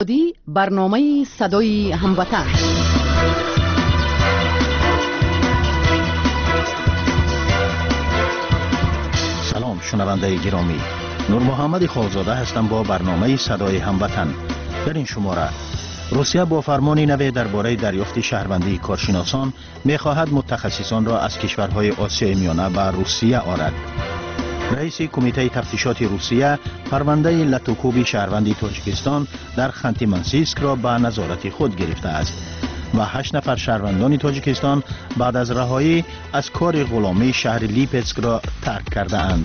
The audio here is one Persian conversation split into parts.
برنامه صدای هموطن. سلام شنونده گرامی، نور محمد خالزاده هستم با برنامه صدای هموطن. در این شماره روسیه با فرمانی نو درباره دریافت شهروندی کارشناسان می‌خواهد متخصصان را از کشورهای آسیای میانه به روسیه آرد. رئیس کمیته تفتیشات روسیه پرونده لاتوکوب شهروندی تاجیکستان در خانتی منسیسک را به نظارت خود گرفته است و 8 نفر شهروندان تاجیکستان بعد از رهایی از کار غلامی شهر لیپسک را ترک کرده اند.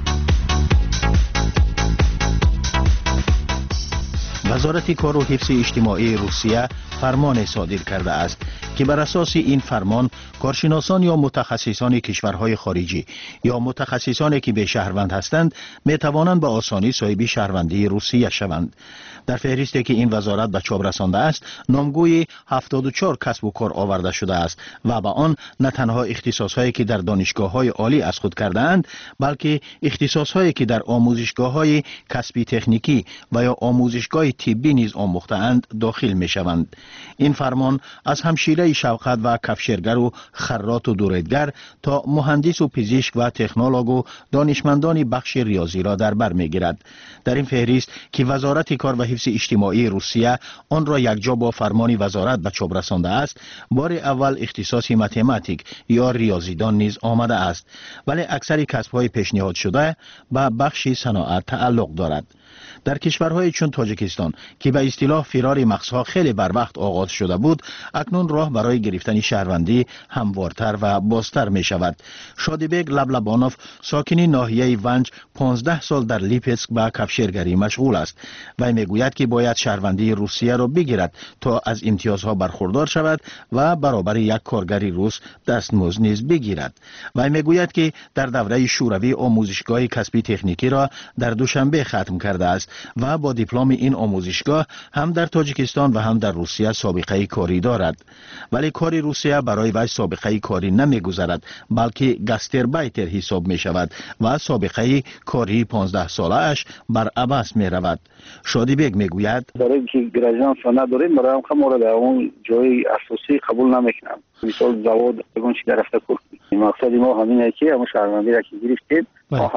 وزارت کار و حفظ اجتماعی روسیه فرمان صادر کرده است که بر اساس این فرمان کارشناسان یا متخصصان کشورهای خارجی یا متخصصانی که به شهروند هستند می توانند به آسانی صاحب شهروندی روسیه شوند. در فهرستی که این وزارت به چاپ رسانده است نامگوی 74 کسب و کار آورده شده است و با آن نه تنها اختصاصهایی که در دانشگاه‌های عالی از خود کرده اند بلکه اختصاصهایی که در آموزشگاه‌های کسبی تکنیکی و یا آموزشگاه طبی نیز آموخته اند داخل می شوند. این فرمان از همشیره شوقت و کفشرگر و خراط و دوریدگر تا مهندس و پزشک و تکنولوژ و دانشمندان بخش ریاضی را در بر می‌گیرد. در این فهرست که وزارت کار و حفظ اجتماعی روسیه آن را یکجا با فرمان وزارت به چاپ رسانده است، بار اول اختصاص متماتیک یا ریاضیدان نیز آمده است، ولی اکثر کسب‌های پیشنهاد شده به بخش صنعت تعلق دارد. در کشورهای چون تاجیکستان که به اصطلاح فرار مغزها خیلی بر وقت آغاز شده بود، اکنون راه برای گرفتن شهروندی هموارتر و بازتر می شود. شادیبک لبلبانوف ساکن ناحیه ونج 15 سال در لیپسک به کفشرگری مشغول است و میگوید که باید شهروندی روسیه را بگیرد تا از امتیازها برخوردار شود و برابر یک کارگر روس دستمزد نیز بگیرد. و میگوید که در دوره شوروی آموزشگاه کسبی تکنیکی را در دوشنبه ختم کرده است و با دیپلم این آموزشگاه هم در تاجیکستان و هم در روسیه سابقه کاری دارد. ولی کار روسیه برای وی سابقه کاری نمیگذارد بلکه گاستربایتر حساب می شود و سابقه کاری 15 ساله اش بر عباس می رود. شادیبک میگوید برای اینکه گراجان سنت داریم برای ما را در اون جای اساسی قبول نمیکنم. مثال زواد اون چی درفته کنیم. مقصد ما همینه که همون شهروندی را که گرفتیم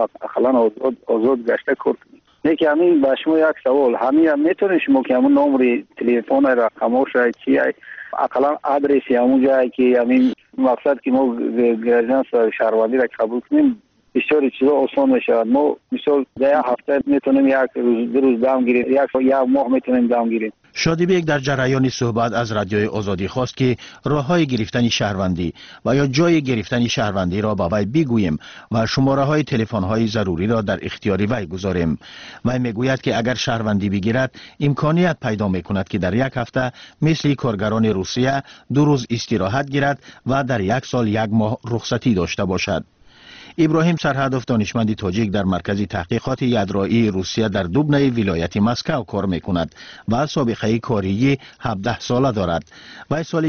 اقلا آزاد گشته کنیم. که همین به شما یک سوال همین هم میتونه شما که همون نمره تلفن رقمش چی اقلا آدرسی همون جایی که همین مقصد که ما گراجان شهروندی را قبول کنیم بسیار چیزا آسان میشه. ما مثال در هفته میتونیم یک روز دو روز دام گیریم، یک ماه میتونیم دام گیریم. شادیبک در جریان صحبت از رادیوی آزادی خواست که راههای گرفتن شهروندی و یا جای گرفتن شهروندی را با وی بگوییم و شماره های تلفن های ضروری را در اختیار وی گذاریم. وی میگوید که اگر شهروندی بگیرد امکانیت پیدا میکند که در یک هفته مثل کارگران روسیه 2 روز استراحت گیرد و در 1 سال 1 ماه رخصتی داشته باشد. ابراهیم سرهدف دانشمند تاجیک در مرکز تحقیقات یدرایی روسیه در دوبنه ولایت مسکو کار میکند و سابقه کاری 17 ساله دارد. و سال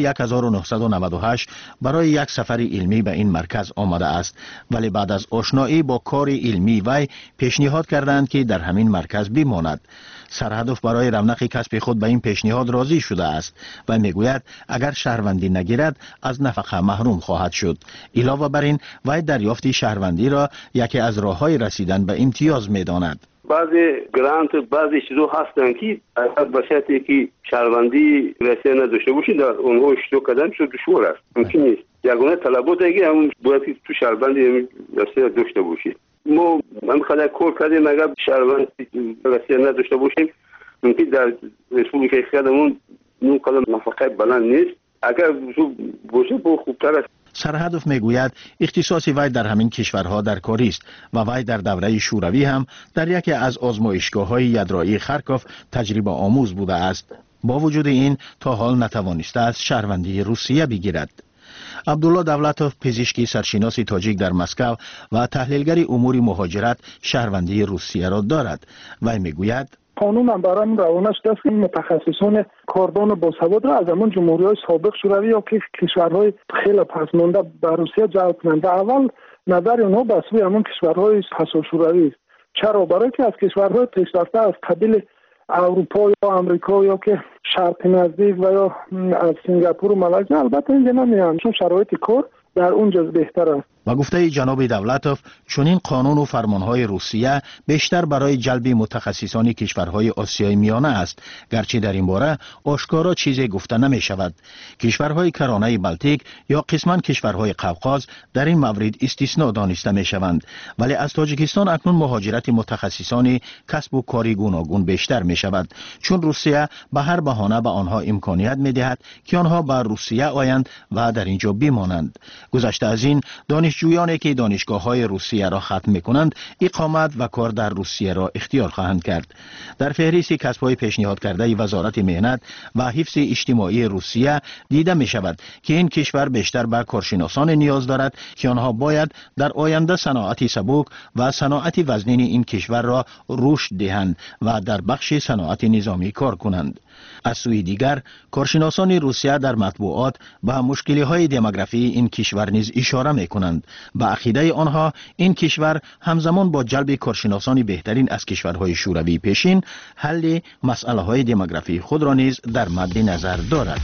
1998 برای یک سفر علمی به این مرکز آمده است، ولی بعد از آشنایی با کار علمی وی پیشنهاد کردند که در همین مرکز بماند. سرهدف برای رونق کسب خود به این پیشنهاد راضی شده است و میگوید اگر شهروندی نگیرد از نفقه محروم خواهد شد. علاوه بر این وی دریافت شهروندی را یکی از راههای رسیدن به امتیاز میداند. بعضی گرانت بعضی چیزا هستن که به شرطی که شهروندی رسیدن نداشته باشی در اونها اشتراک کردن شد دشوار است. ممکن نیست. یگانه طلبات دیگه همون باید که تو شهروندی رسیدن داشته باشی. ما هم خدا کار کردیم اگر شهروند رسیدن نداشته باشیم ممکن در ریسپوبلیکای خودمون نون قدم نفقه بلند نیست. اگر باشه با خوبتر است. سرهدف میگوید اختصاص وی در همین کشورها در کاری است و وی در دوره شوروی هم در یکی از آزمایشگاه‌های یدرایی خارکوف تجربه آموز بوده است. با وجود این تا حال نتوانسته است شهروندی روسیه بگیرد. عبدالله دولتوف پزشکی سرشناس تاجیک در مسکو و تحلیلگر امور مهاجرت شهروندی روسیه را دارد. وی میگوید قانون هم برای روانش دست این متخصصان کاردان باسواد را از همون جمهوری‌های سابق شوروی یا که کشورهای خیلی پسمانده به روسیه جلب کنند. اول نظر اونها به سوی همون کشورهای پسا شوروی است. چرا؟ برای که از کشورهای پیشرفته از قبیل اروپا یا آمریکا یا که شرق نزدیک و یا از سنگاپور و مالزی البته اینجا نمیان چون شرایط کار در اونجا بهتر است. و گفته جناب دولتوف چنین قانون و فرمانهای روسیه بیشتر برای جلب متخصصان کشورهای آسیای میانه است، گرچه در این باره آشکارا چیزی گفته نمی شود. کشورهای کرانه بلتیک یا قسما کشورهای قفقاز در این مورد استثناء دانسته می شوند، ولی از تاجیکستان اکنون مهاجرت متخصصان کسب و کاری گوناگون بیشتر می شود، چون روسیه به هر بهانه به آنها امکانیت می دهد که آنها به روسیه آیند و در اینجا بمانند. گذشته از این دانشجویانی که دانشگاه‌های روسیه را ختم می‌کنند اقامت و کار در روسیه را اختیار خواهند کرد. در فهرست کسب‌های پیشنهاد کرده وزارت مهنت و حفظ اجتماعی روسیه دیده می‌شود که این کشور بیشتر به کارشناسان نیاز دارد که آنها باید در آینده صنعت سبک و صنعت وزنین این کشور را رشد دهند و در بخش صنعت نظامی کار کنند. از سوی دیگر کارشناسان روسیه در مطبوعات به مشکل‌های دموگرافی این کشور نیز اشاره می‌کنند. به عقیده آنها این کشور همزمان با جلب کارشناسان بهترین از کشورهای شوروی پیشین حل مسئله‌های دموگرافی خود را نیز در مد نظر دارد.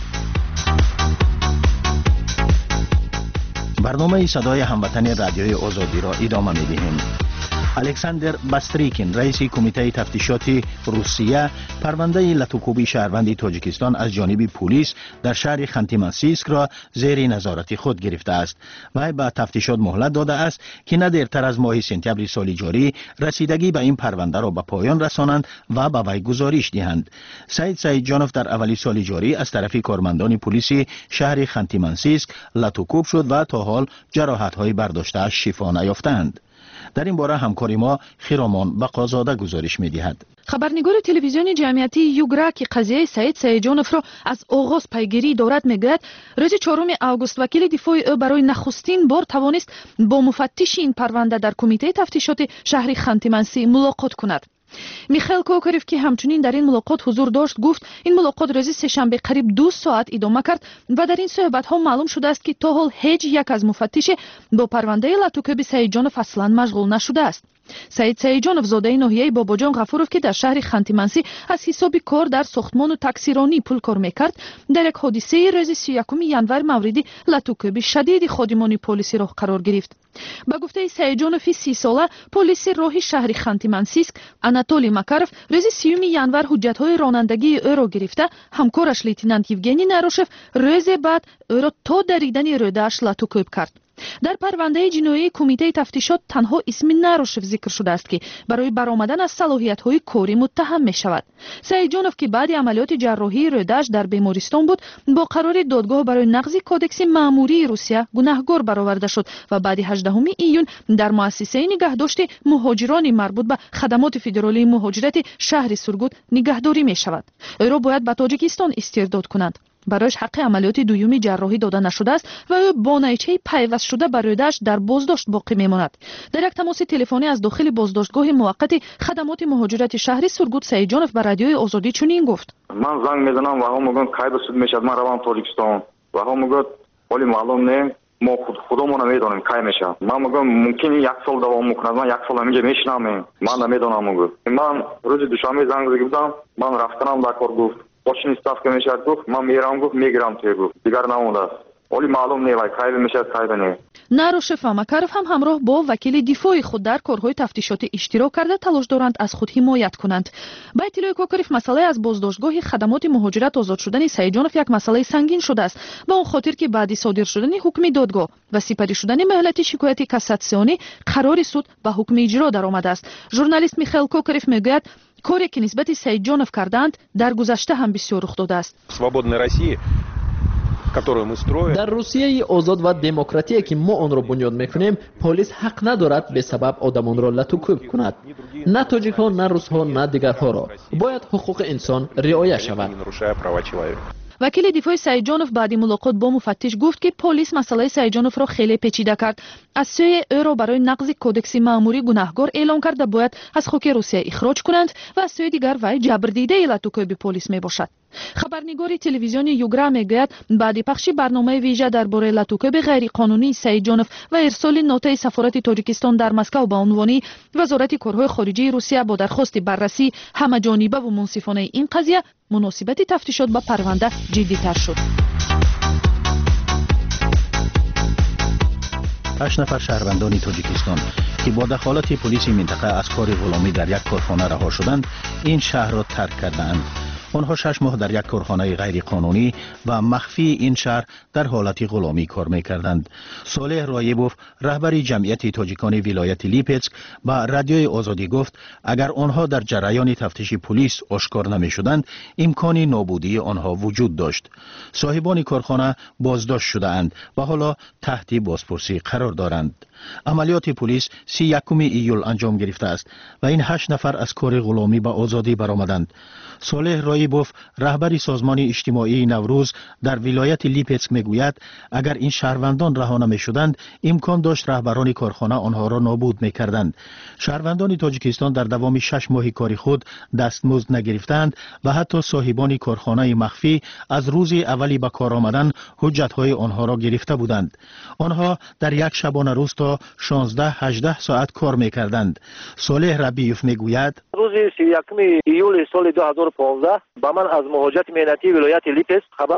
برنامه صدای هموطن رادیوی آزادی را ادامه می‌دهیم. الکساندر باستریکین رئیس کمیته تفتیشات روسیه پرونده لاتوکوبی شهروند تاجیکستان از جانب پلیس در شهر خانتی-منسیسک را زیر نظارت خود گرفته است. وی به تفتیشات مهلت داده است که نه دیرتر از ماه سپتامبر سال جاری رسیدگی به این پرونده را به پایان رسانند و به وی گزارش دهند. سعید جانوف در اولی سال جاری از طرف کارمندان پلیس شهر خانتی-منسیسک لاتوکوب شد و تا حال جراحت‌های برداشته شفا نیافتند. در این باره همکاری ما خیرامان بقازاده گزارش می‌دهد. خبرنگار تلویزیون جمعیتی یوگرا که قضیه سعید سعیدجانوف را از آغاز پیگیری دارد میگوید روز 4 آگوست وکیل دفاع او برای نخستین بار توانست با مفتش این پرونده در کمیته تفتیشات شهر خانتی-منسی ملاقات کند. میخائیل کوکاریف که همچنین در این ملاقات حضور داشت گفت این ملاقات روز سه‌شنبه قریب 2 ساعت ادامه کرد و در این صحبت ها معلوم شده است که تا حال هیچ یک از مفتش با پرونده لاتوکوبی سعیدجانوف اصلا مشغول نشده است. سعید سعیدجانوف زاده ناحیه باباجان غفورов که در شهر خانتی-منسی از حساب کار در ساختمان و تاکسیرانی پول کار میکرد در یک حادثه روز 31 ژانویه مورد لاتوکوبی شدید خادمان پلیسی راه قرار گرفت. با گفته سعیدجانوف 30 ساله پلیس راه شهر خانتی-منسیسک آناتولی ماکاروف روز 30 ژانویه حجت‌های رانندگی او را گرفته همکارش لیتنانت یوگنی ناروشف روز بعد او را تا دریدن روده‌اش لاتوکوب کرد. در پرونده جنایی کمیته تفتیشات تنها اسم ناروشف ذکر شده است که برای برآمدن از صلاحیت‌های کاری متهم می‌شود. سعیدجانوف که بعد عملیات جراحی روده‌اش در بیمارستان بود با قرار دادگاه برای نقض کودکس مأموری روسیه گناهکار برآورده شد و بعد 18 ایون در مؤسسه نگهداشت مهاجران مربوط به خدمات فدرالی مهاجرت شهر سورگوت نگهداری می‌شود. او را باید به تاجیکستان استرداد کنند. برایش حق عملیات دومی جراحی داده نشده است و او با نیچه پیوست شده بر روده‌اش در بازداشت باقی میماند. در یک تماس تلفنی از داخل بازداشتگاه موقت خدمات مهاجرت شهر سورگوت سعیدجانوف به رادیوی آزادی چنین گفت: من زنگ میزنم و هم میگن کی بسود میشد من روم تاجیکستان و هم میگن ولی معلوم نه ما خودمون نمیدونیم کی میشه. من میگم ممکنه 1 سال دوام میکنه، من 1 سال اینجا میشینم، من نمیدونم. میگم من روز دوشنبه زنگ زدم من رفتم در کار گفت باشین ستافکا میشد گفت من میرم گفت میگیرم توی گفت دیگر نمونده است ولی معلوم نیست کی میشد کی نه. ناروشف و ماکاروف هم همراه با وکیل دفاعی خود در کارهای تفتیشاتی اشتراک کرده تلاش دارند از خود حمایت کنند. با اطلاع کوکاریف مسئله از بازداشتگاه خدمات مهاجرت آزاد شدن سعیدجانوف یک مسئله سنگین شده است به اون خاطر که بعد صادر شدن حکم دادگاه و سپری شدن مهلت شکایت کاساسیونی قرار سود به حکم اجرا درآمده است. ژورنالیست میخائیل کوکاریف میگوید کاری که نسبت سعیدجانوف کردند در گذشته هم بسیار رخ داده است. در روسیه آزاد و دموکراتی که ما آن را بنیاد میکنیم پلیس حق ندارد به سبب آدمان را لاتوکوب کند. نه تاجیک ها نه روس ها نه دیگرها را باید حقوق انسان رعایت شود. وکیل دفاع سعیدجانوف بعد ملاقات با مفتش گفت که پلیس مسئله سعیدجانوف را خیلی پیچیده کرد. از سوی او را برای نقض کودکس مأموری گناهکار اعلام کرد و باید از خاک روسیه اخراج کنند و از سوی دیگر وی جبردیده لاتوکوبی پلیس می باشد. خبرنگار تلویزیون یوگرا میگوید بعد پخش برنامه ویژه درباره لطوکب غیرقانونی سعید جانف و ارسال نوتای سفارت تاجیکستان در مسکو به عنوان وزارت کارهای خارجه روسیه با درخواست بررسی همه‌جانبه و منصفانه این قضیه، مناسبت تفتیشات به پرونده جدی‌تر شد. 8 نفر شهروندان تاجیکستان که با دخالت پلیس منطقه از کار غلامی در یک کارخانه رها شدند، این شهر را ترک کردند. آنها 6 ماه در یک کارخانه غیر قانونی و مخفی این شهر در حالت غلامی کار می‌کردند. صالح رایبوف، رهبر جمعیت تاجیکان ولایت لیپسک، با رادیوی آزادی گفت اگر آنها در جریان تفتیش پلیس آشکار نمی‌شدند، امکان نابودی آنها وجود داشت. صاحبان کارخانه بازداشت شده‌اند و حالا تحت بازپرسی قرار دارند. عملیات پلیس 31 ایول انجام گرفته است و این 8 نفر از کار غلامی به آزادی برآمدند. صالح رایبوف، رهبر سازمان اجتماعی نوروز در ولایت لیپسک میگوید اگر این شهروندان رها نمی‌شدند، امکان داشت رهبران کارخانه آنها را نابود می‌کردند. شهروندان تاجیکستان در دوام 6 ماه کاری خود دستمزد نگرفتند و حتی صاحبان کارخانه مخفی از روز اولی به کار آمدن حجت‌های آنها را گرفته بودند. آنها در یک شبانه روز تا 16-18 ساعت کار می‌کردند. صالح ربیوف میگوید روز 31 ایول سال 2015 با من از مهاجرت مهنتی ولایت لیپسک خبر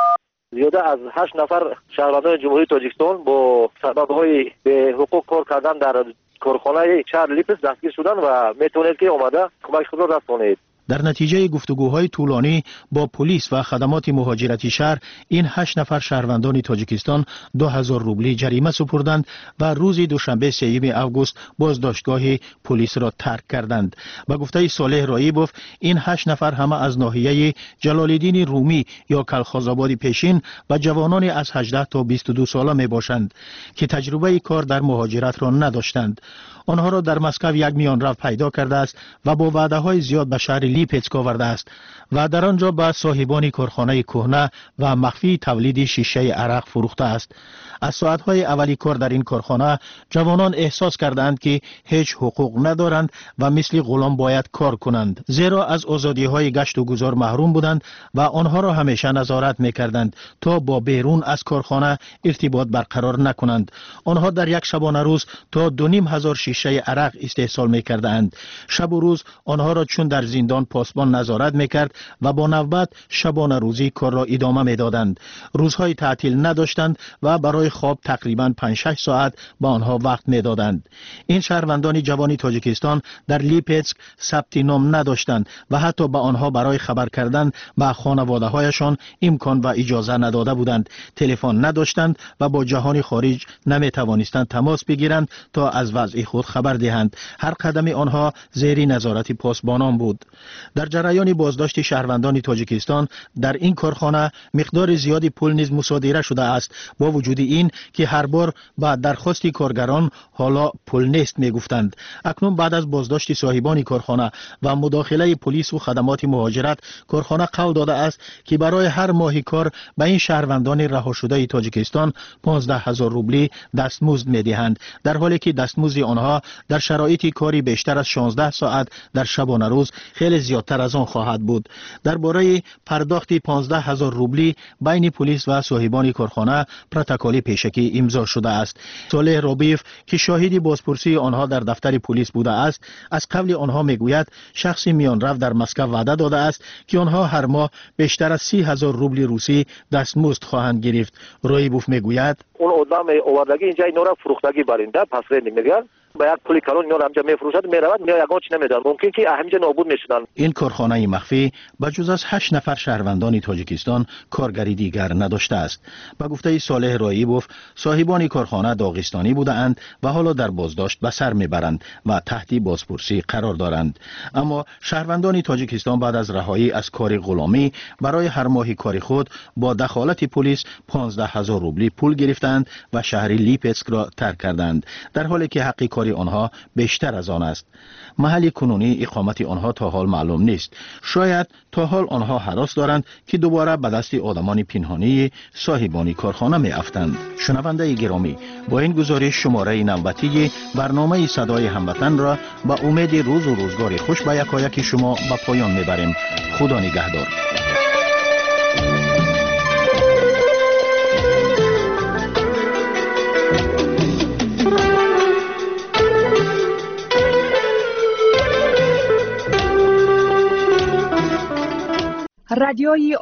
زیاده از 8 نفر شهروندان جمهوری تاجیکستان با سبب‌های به حقوق کار کردن در کارخانه شهر لیپسک دستگیر شدند و میتونید که اومده کمک خود را رسانید. در نتیجه گفتگوهای طولانی با پلیس و خدمات مهاجرتی شهر، این 8 نفر شهروندان تاجیکستان 2000 روبلی جریمه سپردند و روز دوشنبه 3 آگوست بازداشتگاه پلیس را ترک کردند. با گفته صالح رایبوف، این 8 نفر همه از ناحیه جلال‌الدین رومی یا کلخازآباد پیشین و جوانان از 18 تا 22 ساله می باشند که تجربه کار در مهاجرت را نداشتند. آنها را در مسکو یک میانرو پیدا کرده است و با وعده‌های زیاد به شهر لیپسک آورده است و در آنجا به صاحبان کارخانه کهنه و مخفی تولید شیشه عرق فروخته است. از ساعت‌های اولی کار در این کارخانه جوانان احساس کردند که هیچ حقوق ندارند و مثل غلام باید کار کنند، زیرا از آزادی‌های گشت و گذار محروم بودند و آنها را همیشه نظارت می‌کردند تا با بیرون از کارخانه ارتباط برقرار نکنند. آنها در یک شبانه روز تا 2500 شیشه عرق استحصال می‌کردند. شب و روز آنها را چون در زندان پاسبان نظارت می‌کرد و با نوبت شبانه روزی کار را ادامه می‌دادند. روزهای تعطیل نداشتند و برای خواب تقریباً 5-6 ساعت با آنها وقت می‌دادند. این شهروندان جوان تاجیکستان در لیپسک ثبت نام نداشتند و حتی به آنها برای خبر کردن به خانواده‌هایشان امکان و اجازه نداده بودند. تلفن نداشتند و با جهان خارج نمی‌توانستند تماس بگیرند تا از وضع خود خبر دهند. هر قدم آنها زیر نظارت پاسبانان بود. در جریان بازداشت شهروندان تاجیکستان در این کارخانه مقدار زیادی پول نیز مصادره شده است. با وجود این که هر بار با درخواست کارگران حالا پول نیست میگفتند. اکنون بعد از بازداشت صاحبان کارخانه و مداخله پلیس و خدمات مهاجرت، کارخانه قول داده است که برای هر ماهی کار به این شهروندان رها شده تاجیکستان 15000 روبلی دستمزد میدهند، در حالی که دستمزد آنها در شرایط کاری بیشتر از 16 ساعت در شبانه روز خیلی زیادتر از آن خواهد بود. درباره پرداخت 15000 روبلی بین پلیس و صاحبان کارخانه پروتکل پیشکی امضا شده است. صالح رایبوف که شاهد بازپرسی آنها در دفتر پلیس بوده است، از قبل آنها میگوید شخص میانرو در مسکو وعده داده است که آنها هر ماه بیشتر از 30000 روبل روسی دستمزد خواهند گرفت. رایبوف میگوید اون آدم آوردگی اینجا اینا را فروختگی برنده پس رند میگن با یک پولی کلان اینا را همجا میفروشد میرود میاد یگان چی نمیدن، ممکن که همینجا نابود میشدن. این کارخانه مخفی بجز از 8 نفر شهروندان تاجیکستان کارگری دیگر نداشته است. با گفته صالح رایبوف، صاحبان کارخانه داغستانی بودند و حالا در بازداشت به سر میبرند و تحت بازپرسی قرار دارند. اما شهروندان تاجیکستان بعد از رهایی از کار غلامی برای هر ماه کاری خود با دخالت پلیس 15000 روبلی پول گرفتند و شهر لیپسک را ترک کردند، در حالی که حق کاری آنها بیشتر از آن است. محل کنونی اقامت آنها تا حال معلوم نیست. شاید تا حال آنها هراس دارند که دوباره به دست آدمان پنهانی صاحبان کارخانه می افتند. شنونده گرامی، با این گزارش شماره نوبتی برنامه صدای هموطن را با امید روز و روزگار خوش به یکایک شما به پایان میبریم. خدا نگهدار. رادیوی